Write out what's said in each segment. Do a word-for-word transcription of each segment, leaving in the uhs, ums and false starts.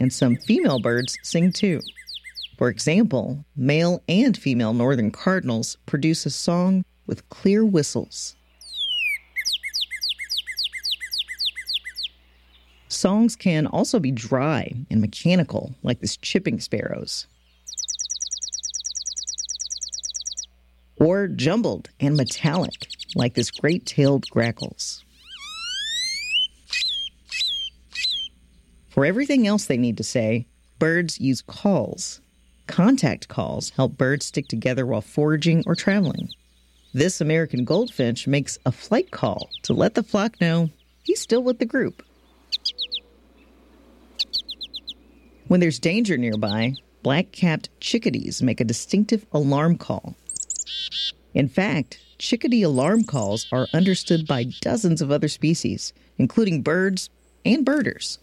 and some female birds sing too. For example, male and female northern cardinals produce a song with clear whistles. Songs can also be dry and mechanical, like this chipping sparrow's, or jumbled and metallic, like this great-tailed grackle's. For everything else they need to say, birds use calls. Contact calls help birds stick together while foraging or traveling. This American goldfinch makes a flight call to let the flock know he's still with the group. When there's danger nearby, black-capped chickadees make a distinctive alarm call. In fact, chickadee alarm calls are understood by dozens of other species, including birds and birders.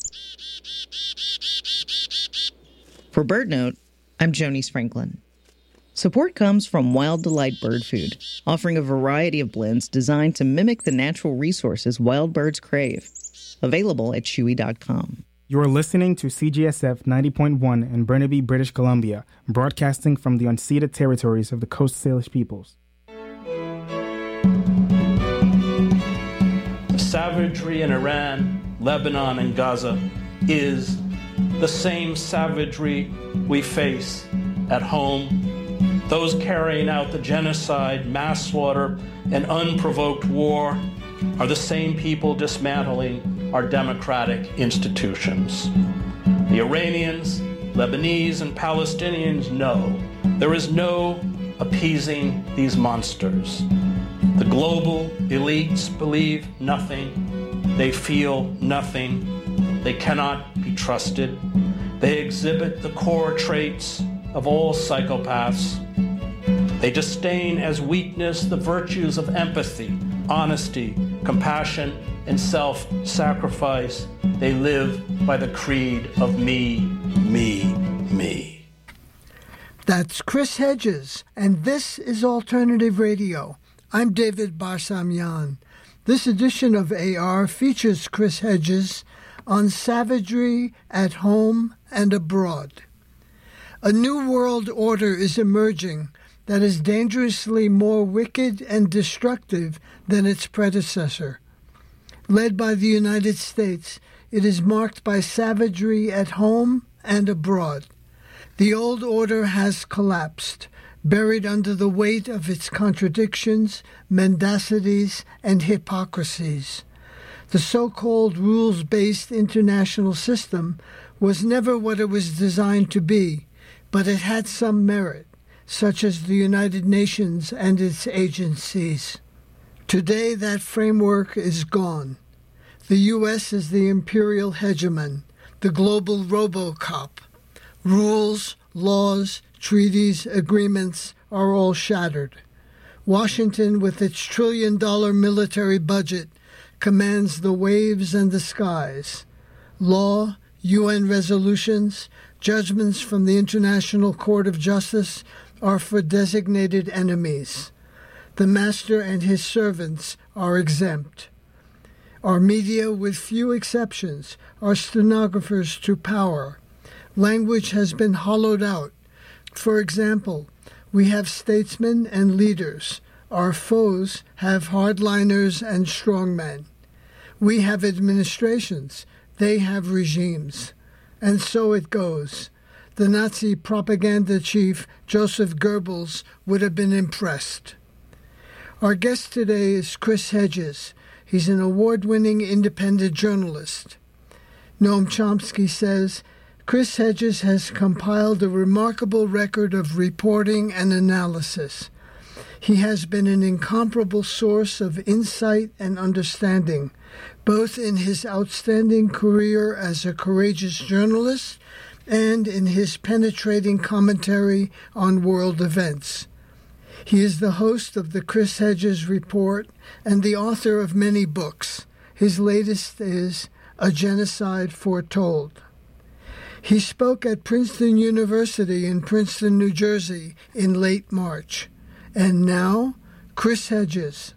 For BirdNote, I'm Jonice Franklin. Support comes from Wild Delight Bird Food, offering a variety of blends designed to mimic the natural resources wild birds crave. Available at chewy dot com. You're listening to C G S F ninety point one in Burnaby, British Columbia, broadcasting from the unceded territories of the Coast Salish peoples. The savagery in Iran, Lebanon, and Gaza is the same savagery we face at home. Those carrying out the genocide, mass slaughter, and unprovoked war are the same people dismantling our democratic institutions. The Iranians, Lebanese, and Palestinians know there is no appeasing these monsters. The global elites believe nothing. They feel nothing. They cannot be trusted. They exhibit the core traits of all psychopaths. They disdain as weakness the virtues of empathy, honesty, compassion, and self-sacrifice. They live by the creed of me, me, me. That's Chris Hedges, and this is Alternative Radio. I'm David Barsamyan. This edition of A R features Chris Hedges on savagery at home and abroad. A new world order is emerging that is dangerously more wicked and destructive than its predecessor. Led by the United States, it is marked by savagery at home and abroad. The old order has collapsed, buried under the weight of its contradictions, mendacities, and hypocrisies. The so-called rules-based international system was never what it was designed to be, but it had some merit, such as the United Nations and its agencies. Today, that framework is gone. The U S is the imperial hegemon, the global RoboCop. Rules, laws, treaties, agreements are all shattered. Washington, with its trillion-dollar military budget, commands the waves and the skies. Law, U N resolutions, judgments from the International Court of Justice are for designated enemies. The master and his servants are exempt. Our media, with few exceptions, are stenographers to power. Language has been hollowed out. For example, we have statesmen and leaders. Our foes have hardliners and strongmen. We have administrations. They have regimes. And so it goes. The Nazi propaganda chief, Joseph Goebbels, would have been impressed. Our guest today is Chris Hedges. He's an award-winning independent journalist. Noam Chomsky says, Chris Hedges has compiled a remarkable record of reporting and analysis. He has been an incomparable source of insight and understanding, both in his outstanding career as a courageous journalist and in his penetrating commentary on world events. He is the host of the Chris Hedges Report and the author of many books. His latest is A Genocide Foretold. He spoke at Princeton University in Princeton, New Jersey in late March. And now, Chris Hedges.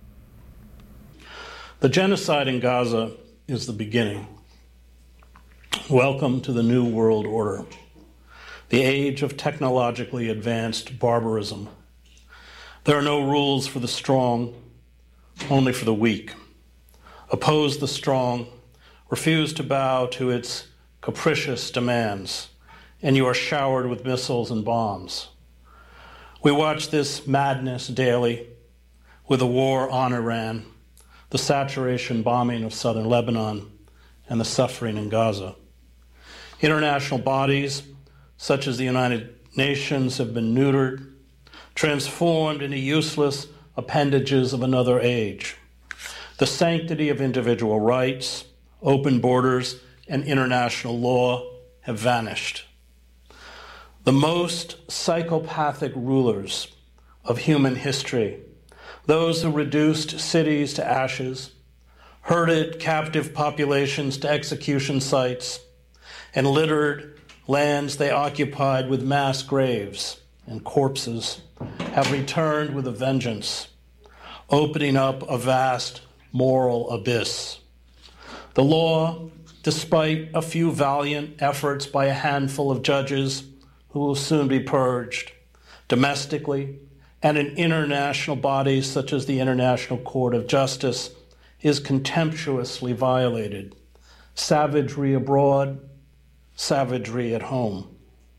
The genocide in Gaza is the beginning. Welcome to the New World Order, the age of technologically advanced barbarism. There are no rules for the strong, only for the weak. Oppose the strong, refuse to bow to its capricious demands, and you are showered with missiles and bombs. We watch this madness daily with the war on Iran, the saturation bombing of southern Lebanon, and the suffering in Gaza. International bodies, such as the United Nations, have been neutered, transformed into useless appendages of another age. The sanctity of individual rights, open borders, and international law have vanished. The most psychopathic rulers of human history, those who reduced cities to ashes, herded captive populations to execution sites, and littered lands they occupied with mass graves and corpses, have returned with a vengeance, opening up a vast moral abyss. The law, despite a few valiant efforts by a handful of judges who will soon be purged, domestically and in international bodies such as the International Court of Justice, is contemptuously violated. Savagery abroad, savagery at home.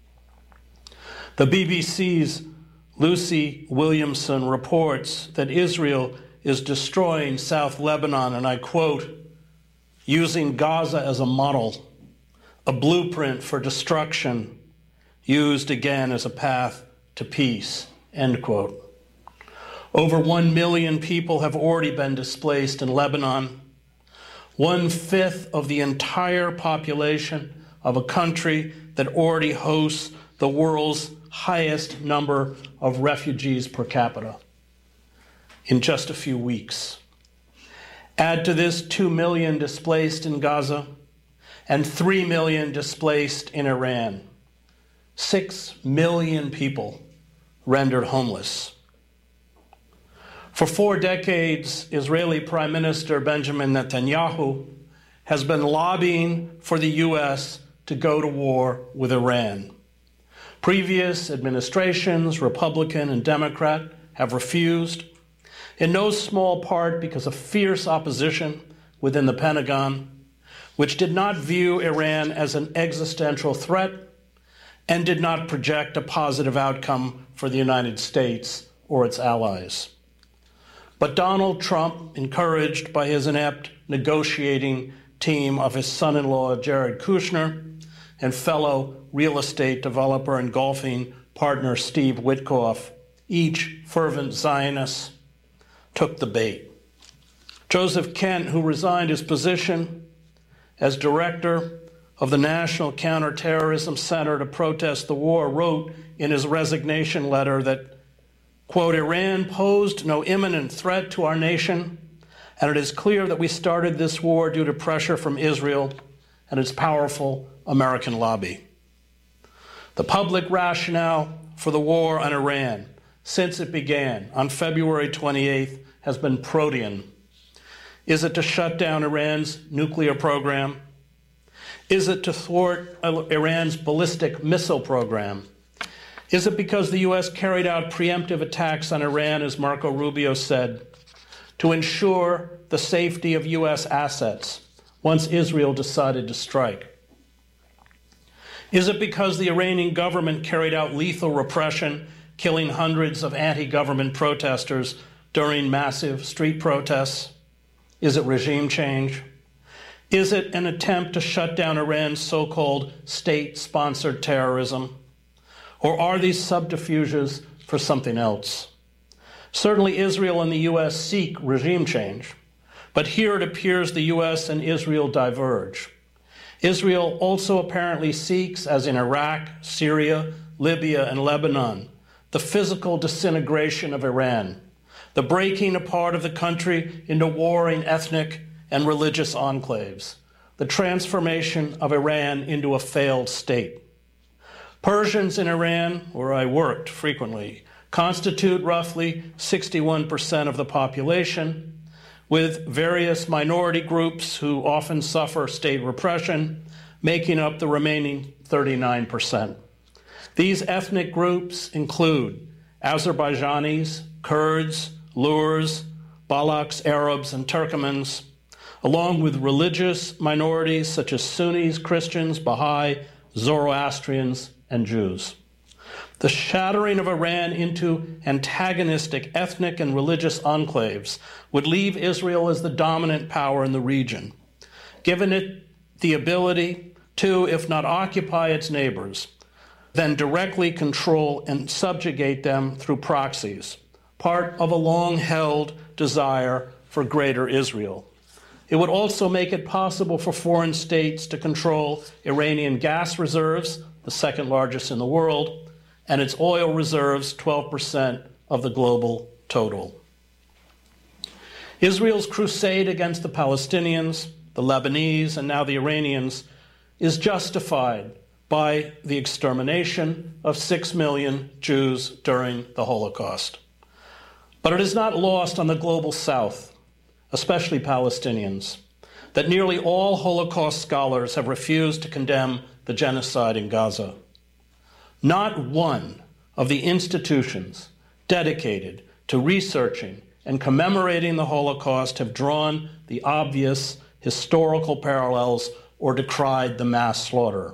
The B B C's Lucy Williamson reports that Israel is destroying South Lebanon, and I quote, using Gaza as a model, a blueprint for destruction, used again as a path to peace, end quote. Over one million people have already been displaced in Lebanon, one-fifth of the entire population of a country that already hosts the world's highest number of refugees per capita in just a few weeks. Add to this two million displaced in Gaza and three million displaced in Iran. Six million people rendered homeless. For four decades, Israeli Prime Minister Benjamin Netanyahu has been lobbying for the U S to go to war with Iran. Previous administrations, Republican and Democrat, have refused, in no small part because of fierce opposition within the Pentagon, which did not view Iran as an existential threat and did not project a positive outcome for the United States or its allies. But Donald Trump, encouraged by his inept negotiating team of his son-in-law Jared Kushner and fellow real estate developer and golfing partner Steve Witkoff, each fervent Zionists, took the bait. Joseph Kent, who resigned his position as director of the National Counterterrorism Center to protest the war, wrote in his resignation letter that, quote, Iran posed no imminent threat to our nation, and it is clear that we started this war due to pressure from Israel and its powerful American lobby. The public rationale for the war on Iran since it began on February twenty-eighth has been protean. Is it to shut down Iran's nuclear program? Is it to thwart Iran's ballistic missile program? Is it because the U S carried out preemptive attacks on Iran, as Marco Rubio said, to ensure the safety of U S assets once Israel decided to strike? Is it because the Iranian government carried out lethal repression, killing hundreds of anti-government protesters during massive street protests? Is it regime change? Is it an attempt to shut down Iran's so-called state-sponsored terrorism? Or are these subterfuges for something else? Certainly Israel and the U S seek regime change, but here it appears the U S and Israel diverge. Israel also apparently seeks, as in Iraq, Syria, Libya, and Lebanon, the physical disintegration of Iran, the breaking apart of the country into warring ethnic and religious enclaves, the transformation of Iran into a failed state. Persians in Iran, where I worked frequently, constitute roughly sixty-one percent of the population, with various minority groups who often suffer state repression, making up the remaining thirty-nine percent. These ethnic groups include Azerbaijanis, Kurds, Lurs, Balaks, Arabs, and Turkmens, along with religious minorities such as Sunnis, Christians, Baha'i, Zoroastrians, and Jews. The shattering of Iran into antagonistic ethnic and religious enclaves would leave Israel as the dominant power in the region, giving it the ability to, if not occupy its neighbors, then directly control and subjugate them through proxies, part of a long-held desire for greater Israel. It would also make it possible for foreign states to control Iranian gas reserves, the second largest in the world, and its oil reserves, twelve percent of the global total. Israel's crusade against the Palestinians, the Lebanese, and now the Iranians is justified by the extermination of six million Jews during the Holocaust. But it is not lost on the global South, especially Palestinians, that nearly all Holocaust scholars have refused to condemn the genocide in Gaza. Not one of the institutions dedicated to researching and commemorating the Holocaust have drawn the obvious historical parallels or decried the mass slaughter.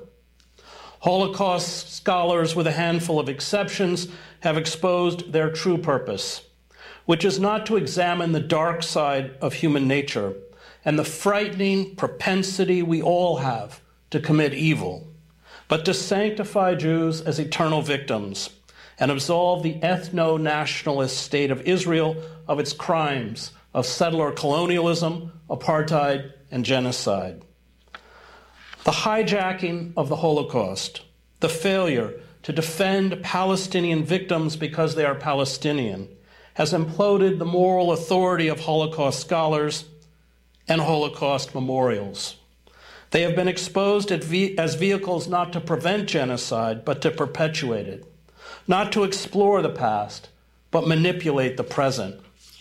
Holocaust scholars, with a handful of exceptions, have exposed their true purpose, which is not to examine the dark side of human nature and the frightening propensity we all have to commit evil, but to sanctify Jews as eternal victims and absolve the ethno-nationalist state of Israel of its crimes of settler colonialism, apartheid, and genocide. The hijacking of the Holocaust, the failure to defend Palestinian victims because they are Palestinian, has imploded the moral authority of Holocaust scholars and Holocaust memorials. They have been exposed as vehicles not to prevent genocide, but to perpetuate it, not to explore the past, but manipulate the present.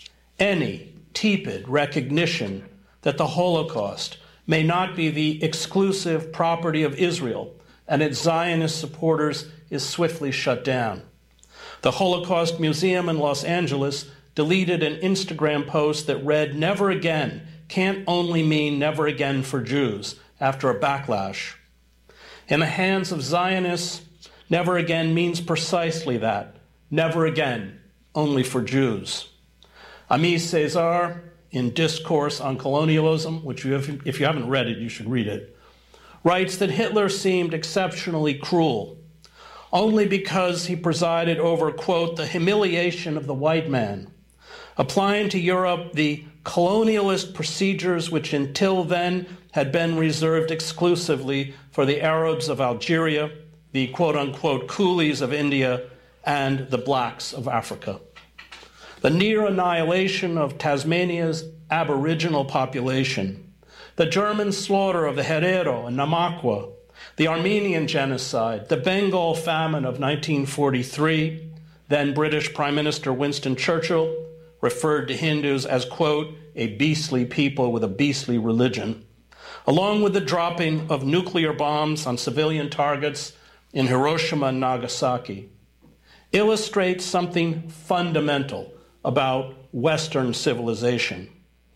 Any tepid recognition that the Holocaust may not be the exclusive property of Israel and its Zionist supporters is swiftly shut down. The Holocaust Museum in Los Angeles deleted an Instagram post that read, "Never again" can't only mean never again for Jews, after a backlash. In the hands of Zionists, never again means precisely that, never again, only for Jews. Aimé Césaire, in Discourse on Colonialism, which you have, if you haven't read it, you should read it, writes that Hitler seemed exceptionally cruel, only because he presided over, quote, the humiliation of the white man, applying to Europe the colonialist procedures which until then had been reserved exclusively for the Arabs of Algeria, the quote-unquote coolies of India, and the blacks of Africa. The near annihilation of Tasmania's Aboriginal population, the German slaughter of the Herero and Namakwa, the Armenian genocide, the Bengal famine of nineteen forty-three, then British Prime Minister Winston Churchill referred to Hindus as, quote, a beastly people with a beastly religion, along with the dropping of nuclear bombs on civilian targets in Hiroshima and Nagasaki, illustrates something fundamental about Western civilization.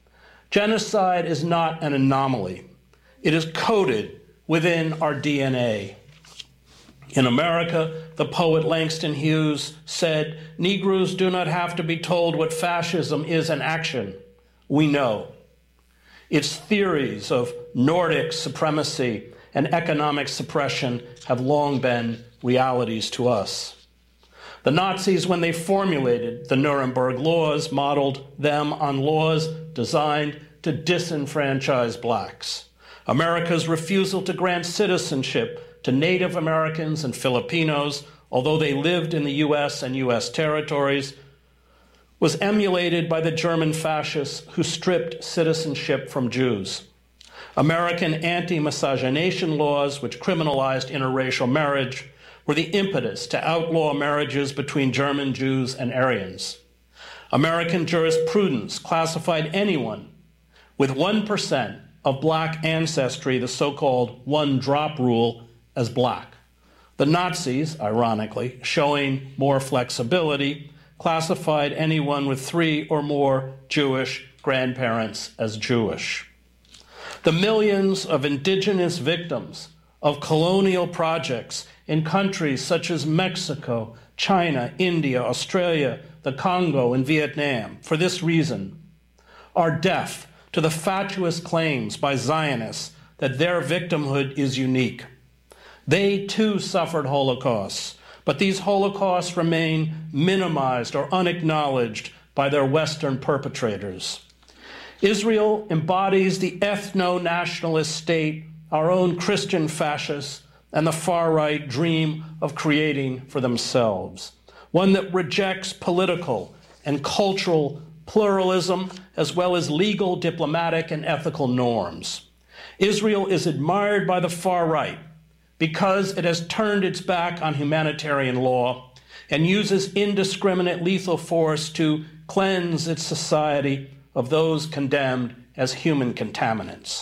Genocide is not an anomaly. It is coded within our D N A. In America, the poet Langston Hughes said, "Negroes do not have to be told what fascism is in action. We know." Its theories of Nordic supremacy and economic suppression have long been realities to us. The Nazis, when they formulated the Nuremberg laws, modeled them on laws designed to disenfranchise blacks. America's refusal to grant citizenship to Native Americans and Filipinos, although they lived in the U S and U S territories, was emulated by the German fascists who stripped citizenship from Jews. American anti-miscegenation laws, which criminalized interracial marriage, were the impetus to outlaw marriages between German Jews and Aryans. American jurisprudence classified anyone with one percent of black ancestry, the so-called one-drop rule, as black. The Nazis, ironically, showing more flexibility, classified anyone with three or more Jewish grandparents as Jewish. The millions of indigenous victims of colonial projects in countries such as Mexico, China, India, Australia, the Congo, and Vietnam, for this reason, are deaf to the fatuous claims by Zionists that their victimhood is unique. They too suffered holocausts, but these holocausts remain minimized or unacknowledged by their Western perpetrators. Israel embodies the ethno-nationalist state our own Christian fascists and the far-right dream of creating for themselves, one that rejects political and cultural pluralism as well as legal, diplomatic, and ethical norms. Israel is admired by the far-right because it has turned its back on humanitarian law and uses indiscriminate lethal force to cleanse its society of those condemned as human contaminants.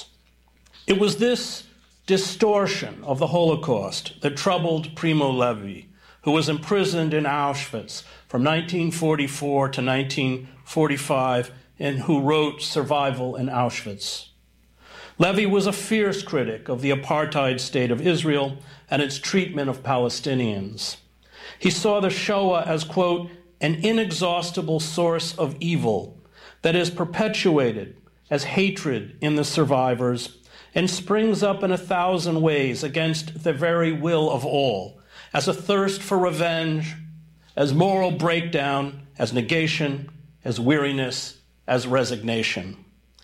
It was this distortion of the Holocaust that troubled Primo Levi, who was imprisoned in Auschwitz from nineteen forty-four to nineteen forty-five and who wrote Survival in Auschwitz. Levi was a fierce critic of the apartheid state of Israel and its treatment of Palestinians. He saw the Shoah as, quote, an inexhaustible source of evil that is perpetuated as hatred in the survivors and springs up in a thousand ways against the very will of all, as a thirst for revenge, as moral breakdown, as negation, as weariness, as resignation.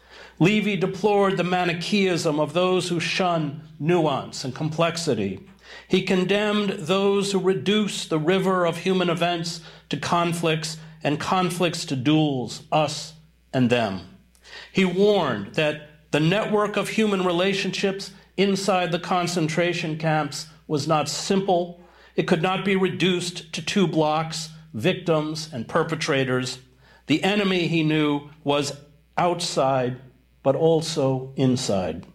Levi deplored the Manichaeism of those who shun nuance and complexity. He condemned those who reduce the river of human events to conflicts and conflicts to duels, us and them. He warned that the network of human relationships inside the concentration camps was not simple. It could not be reduced to two blocks, victims and perpetrators. The enemy, he knew, was outside, but also inside.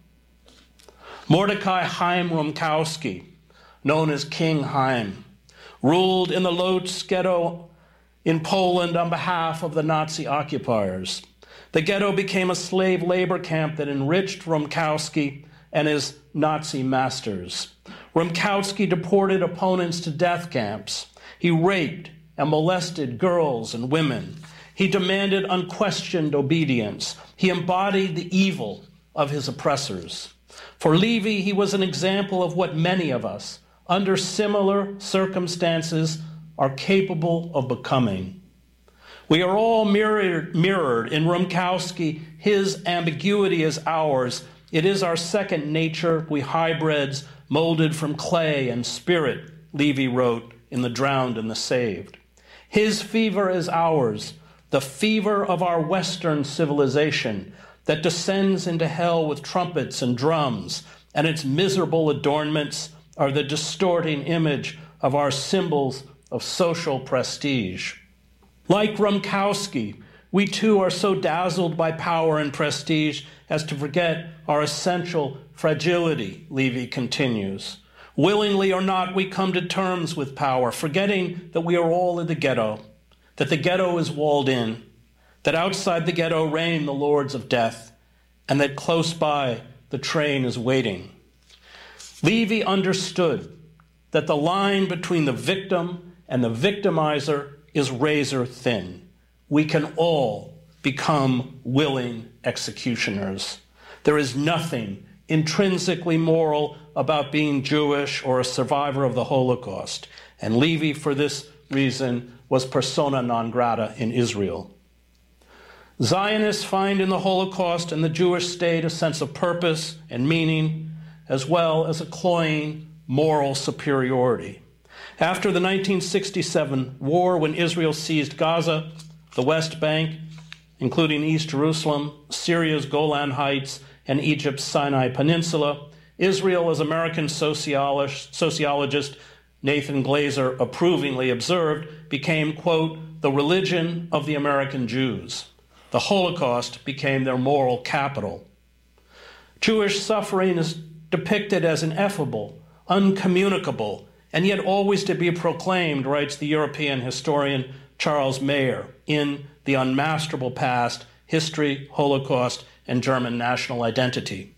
Mordecai Chaim Rumkowski, known as King Chaim, ruled in the Lodz ghetto in Poland on behalf of the Nazi occupiers. The ghetto became a slave labor camp that enriched Rumkowski and his Nazi masters. Rumkowski deported opponents to death camps. He raped and molested girls and women. He demanded unquestioned obedience. He embodied the evil of his oppressors. For Levi, he was an example of what many of us, under similar circumstances, are capable of becoming. We are all mirrored, mirrored in Rumkowski. His ambiguity is ours. It is our second nature, we hybrids, molded from clay and spirit, Levi wrote in The Drowned and the Saved. His fever is ours, the fever of our Western civilization that descends into hell with trumpets and drums, and its miserable adornments are the distorting image of our symbols of social prestige. Like Rumkowski, we too are so dazzled by power and prestige as to forget our essential fragility, Levi continues. Willingly or not, we come to terms with power, forgetting that we are all in the ghetto, that the ghetto is walled in, that outside the ghetto reign the lords of death, and that close by the train is waiting. Levi understood that the line between the victim and the victimizer is razor thin. We can all become willing executioners. There is nothing intrinsically moral about being Jewish or a survivor of the Holocaust. And Levi, for this reason, was persona non grata in Israel. Zionists find in the Holocaust and the Jewish state a sense of purpose and meaning, as well as a cloying moral superiority. After the nineteen sixty-seven war, when Israel seized Gaza, the West Bank, including East Jerusalem, Syria's Golan Heights, and Egypt's Sinai Peninsula, Israel, as American sociologist, sociologist Nathan Glazer approvingly observed, became, quote, the religion of the American Jews. The Holocaust became their moral capital. Jewish suffering is depicted as ineffable, uncommunicable, and yet always to be proclaimed, writes the European historian Charles Mayer in The Unmasterable Past, History, Holocaust, and German National Identity.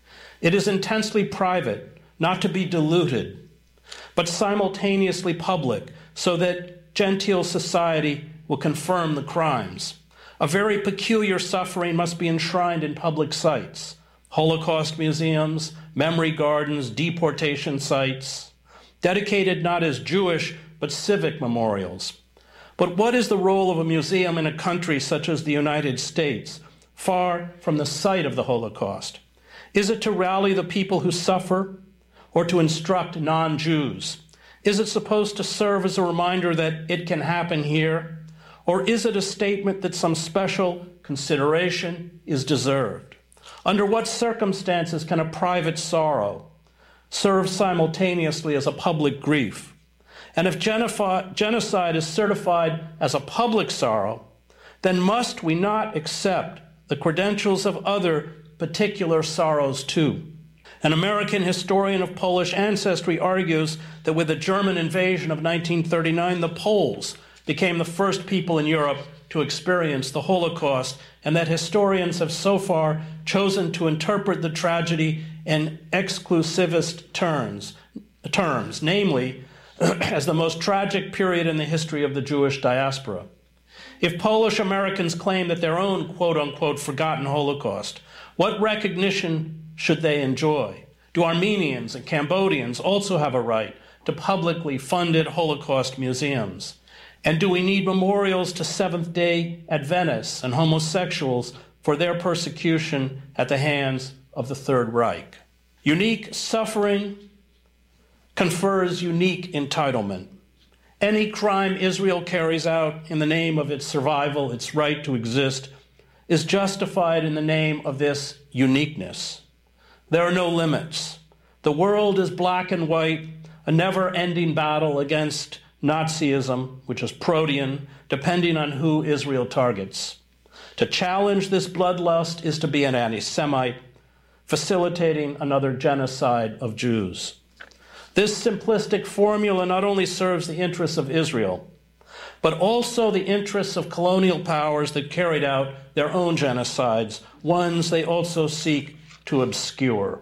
It is intensely private, not to be diluted, but simultaneously public, so that genteel society will confirm the crimes. A very peculiar suffering must be enshrined in public sites, Holocaust museums, memory gardens, deportation sites, dedicated not as Jewish, but civic memorials. But what is the role of a museum in a country such as the United States, far from the site of the Holocaust? Is it to rally the people who suffer, or to instruct non-Jews? Is it supposed to serve as a reminder that it can happen here? Or is it a statement that some special consideration is deserved? Under what circumstances can a private sorrow serve simultaneously as a public grief? And if genocide is certified as a public sorrow, then must we not accept the credentials of other particular sorrows too? An American historian of Polish ancestry argues that with the German invasion of nineteen thirty-nine, the Poles became the first people in Europe to experience the Holocaust, and that historians have so far chosen to interpret the tragedy in exclusivist terms, terms, namely, as the most tragic period in the history of the Jewish diaspora. If Polish Americans claim that their own quote-unquote forgotten Holocaust, what recognition should they enjoy? Do Armenians and Cambodians also have a right to publicly funded Holocaust museums? And do we need memorials to Seventh-day Adventists and homosexuals for their persecution at the hands of the Third Reich? Unique suffering confers unique entitlement. Any crime Israel carries out in the name of its survival, its right to exist, is justified in the name of this uniqueness. There are no limits. The world is black and white, a never-ending battle against Nazism, which is protean, depending on who Israel targets. To challenge this bloodlust is to be an anti-Semite, facilitating another genocide of Jews. This simplistic formula not only serves the interests of Israel, but also the interests of colonial powers that carried out their own genocides, ones they also seek to obscure.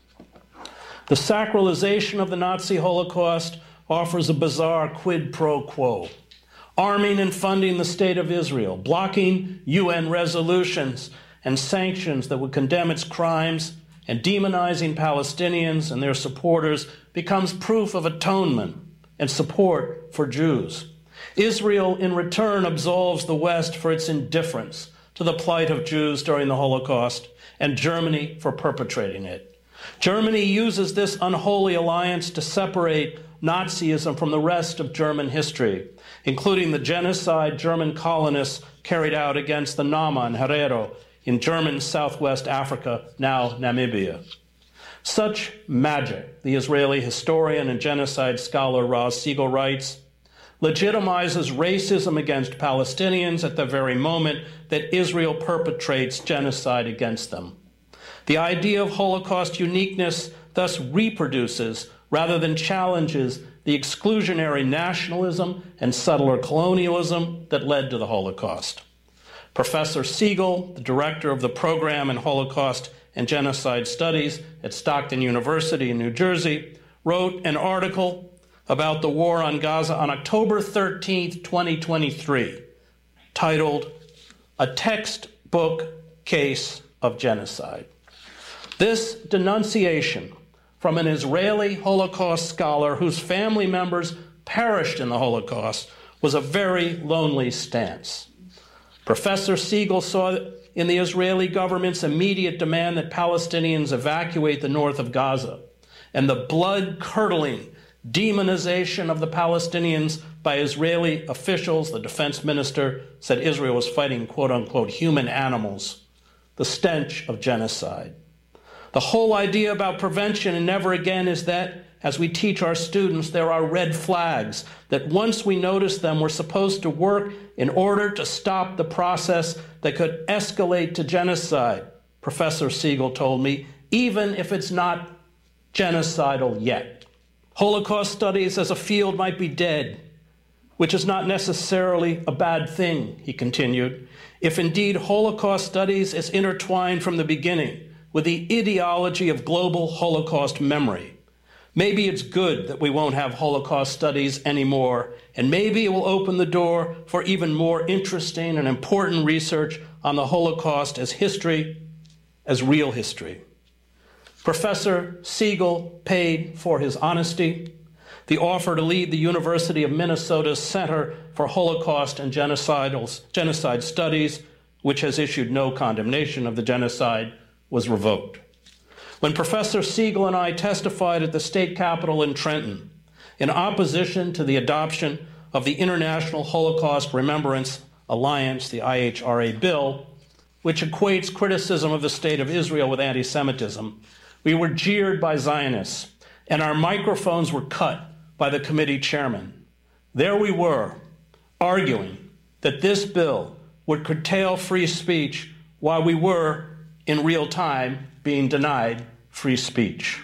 The sacralization of the Nazi Holocaust offers a bizarre quid pro quo, arming and funding the State of Israel, blocking U N resolutions and sanctions that would condemn its crimes, and demonizing Palestinians and their supporters becomes proof of atonement and support for Jews. Israel, in return, absolves the West for its indifference to the plight of Jews during the Holocaust, and Germany for perpetrating it. Germany uses this unholy alliance to separate Nazism from the rest of German history, including the genocide German colonists carried out against the Nama and Herero in German Southwest Africa, now Namibia. Such magic, the Israeli historian and genocide scholar Roz Siegel writes, legitimizes racism against Palestinians at the very moment that Israel perpetrates genocide against them. The idea of Holocaust uniqueness thus reproduces, rather than challenges, the exclusionary nationalism and subtler colonialism that led to the Holocaust. Professor Siegel, the director of the program in Holocaust and Genocide Studies at Stockton University in New Jersey, wrote an article about the war on Gaza on October thirteenth, twenty twenty-three, titled, A Textbook Case of Genocide. This denunciation from an Israeli Holocaust scholar whose family members perished in the Holocaust was a very lonely stance. Professor Siegel saw in the Israeli government's immediate demand that Palestinians evacuate the north of Gaza and the blood-curdling demonization of the Palestinians by Israeli officials. The defense minister said Israel was fighting, quote-unquote, human animals, the stench of genocide. The whole idea about prevention and never again is that, as we teach our students, there are red flags, that once we notice them, we're supposed to work in order to stop the process that could escalate to genocide. Professor Siegel told me, even if it's not genocidal yet. Holocaust studies as a field might be dead, which is not necessarily a bad thing, he continued, if indeed Holocaust studies is intertwined from the beginning with the ideology of global Holocaust memory. Maybe it's good that we won't have Holocaust studies anymore, and maybe it will open the door for even more interesting and important research on the Holocaust as history, as real history. Professor Siegel paid for his honesty. The offer to lead the University of Minnesota's Center for Holocaust and Genocidal, Genocide Studies, which has issued no condemnation of the genocide, was revoked. When Professor Siegel and I testified at the state capitol in Trenton in opposition to the adoption of the International Holocaust Remembrance Alliance, the I H R A bill, which equates criticism of the state of Israel with anti-Semitism, we were jeered by Zionists, and our microphones were cut by the committee chairman. There we were, arguing that this bill would curtail free speech while we were, in real time, being denied free speech.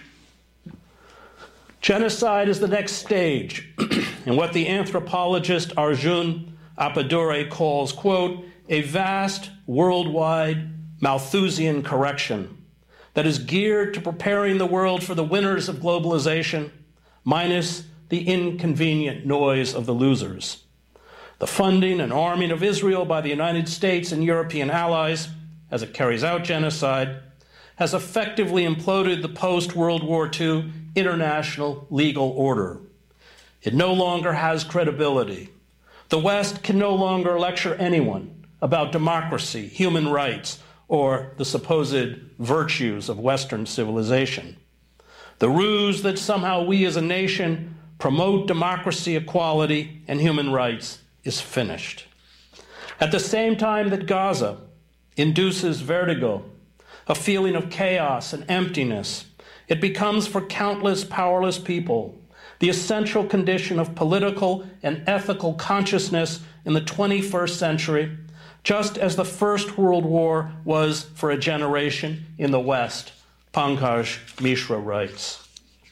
Genocide is the next stage in what the anthropologist Arjun Appadure calls, quote, a vast worldwide Malthusian correction that is geared to preparing the world for the winners of globalization, minus the inconvenient noise of the losers. The funding and arming of Israel by the United States and European allies, as it carries out genocide, has effectively imploded the post-World War Two international legal order. It no longer has credibility. The West can no longer lecture anyone about democracy, human rights, or the supposed virtues of Western civilization. The ruse that somehow we as a nation promote democracy, equality, and human rights is finished. At the same time that Gaza induces vertigo, a feeling of chaos and emptiness, it becomes for countless powerless people the essential condition of political and ethical consciousness in the twenty-first century, just as the First World War was for a generation in the West, Pankaj Mishra writes.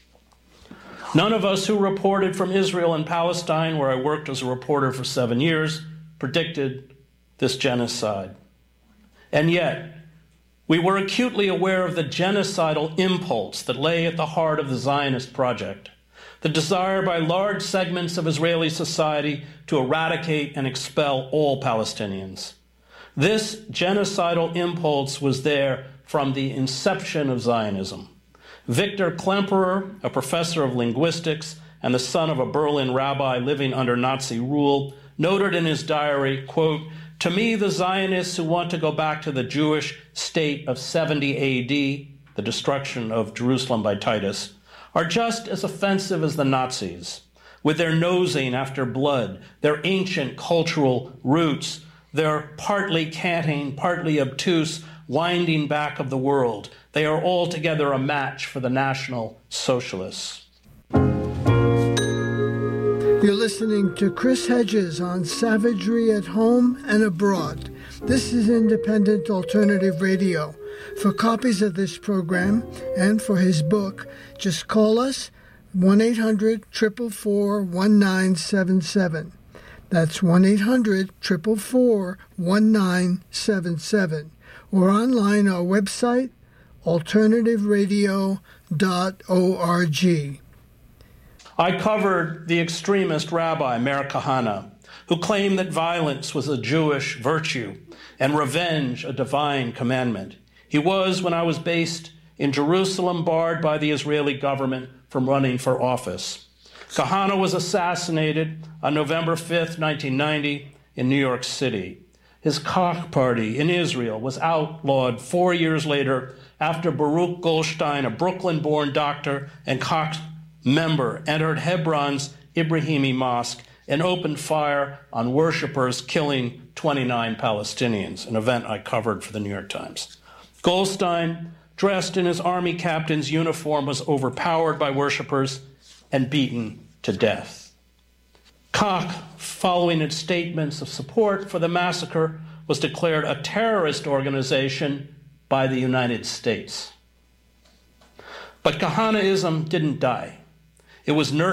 None of us who reported from Israel and Palestine, where I worked as a reporter for seven years, predicted this genocide. And yet, we were acutely aware of the genocidal impulse that lay at the heart of the Zionist project, the desire by large segments of Israeli society to eradicate and expel all Palestinians. This genocidal impulse was there from the inception of Zionism. Victor Klemperer, a professor of linguistics and the son of a Berlin rabbi living under Nazi rule, noted in his diary, quote, to me, the Zionists who want to go back to the Jewish state of seventy A D, the destruction of Jerusalem by Titus, are just as offensive as the Nazis, with their nosing after blood, their ancient cultural roots, their partly canting, partly obtuse winding back of the world. They are altogether a match for the National Socialists. You're listening to Chris Hedges on Savagery at Home and Abroad. This is Independent Alternative Radio. For copies of this program and for his book, just call us one eight hundred, four four four, one nine seven seven. That's one eight hundred, four four four, one nine seven seven. Or online, our website, alternative radio dot org. I covered the extremist rabbi Meir Kahane, who claimed that violence was a Jewish virtue and revenge a divine commandment. He was, when I was based in Jerusalem, barred by the Israeli government from running for office. Kahane was assassinated on November fifth, nineteen ninety, in New York City. His Koch party in Israel was outlawed four years later after Baruch Goldstein, a Brooklyn-born doctor and Koch member, entered Hebron's Ibrahimi Mosque and opened fire on worshipers, killing twenty-nine Palestinians, an event I covered for the New York Times. Goldstein, dressed in his army captain's uniform, was overpowered by worshipers and beaten to death. Koch, following its statements of support for the massacre, was declared a terrorist organization by the United States. But Kahanaism didn't die. It was nurtured